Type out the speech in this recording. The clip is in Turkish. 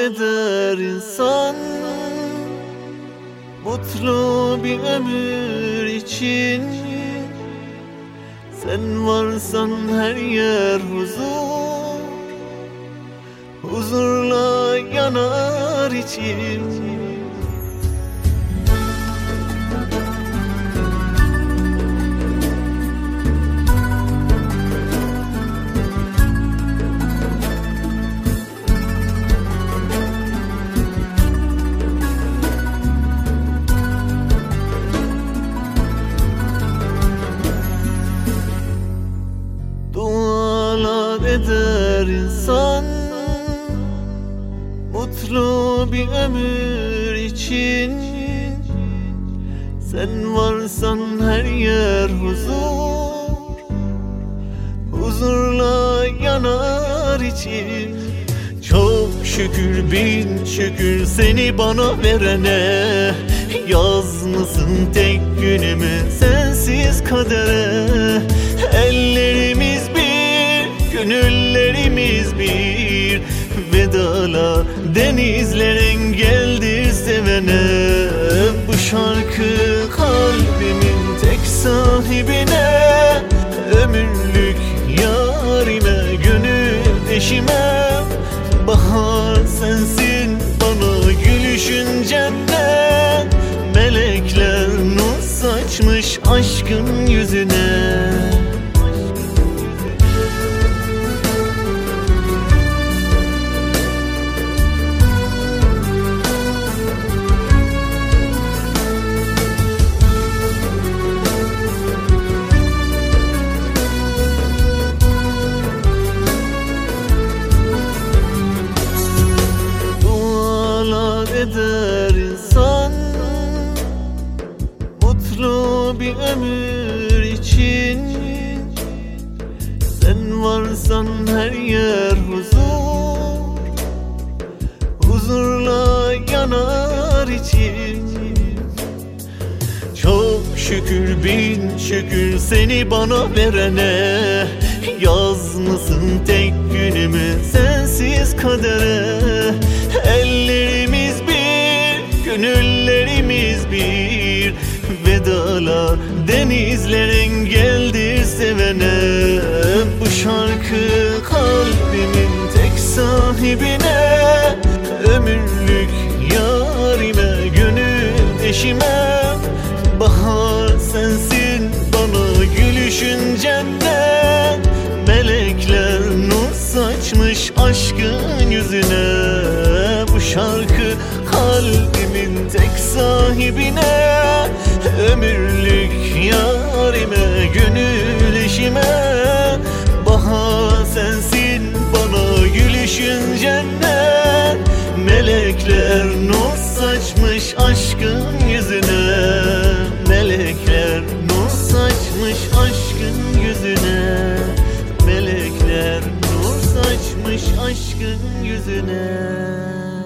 eder insan mutlu bir ömür için. Sen varsan her yer huzur, huzurla yanar içim. Dualar eder insan mutlu bir ömür için. Sen varsan her yer huzur, huzurla yanar içim. Çok şükür bin şükür seni bana verene, yazmasın tek günümü sensiz kadere. Ellerimiz bir, gönüllerimiz bir, vedala denizler engeldir sevene. Bu şarkı kalbimin tek sahibine, ömürlük yarime, gönül eşime. Bahar sensin bana, gülüşün cennet, melekler nur saçmış aşkın yüzüne. Eder insan mutlu bir ömür için. Sen varsan her yer huzur, huzurla yanar içim. Çok şükür bin şükür seni bana verene, yazmasın tek günümü sensiz kadere. Ellerimiz bir, gönüllerimiz bir, vedalar denizler engeldir sevene. Bu şarkı kalbimin tek sahibine, ömürlük yarime, gönül eşime. Bahar sensin bana, gülüşün cennet, melekler nur saçmış aşkın yüzüne. Bu şarkı kalbimin tek sahibine, ömürlük yarime, gönül eşime. Bahar sensin bana, gülüşün cennet, melekler nur saçmış aşkın yüzüne. Melekler nur saçmış aşkın yüzüne. Melekler nur saçmış aşkın yüzüne.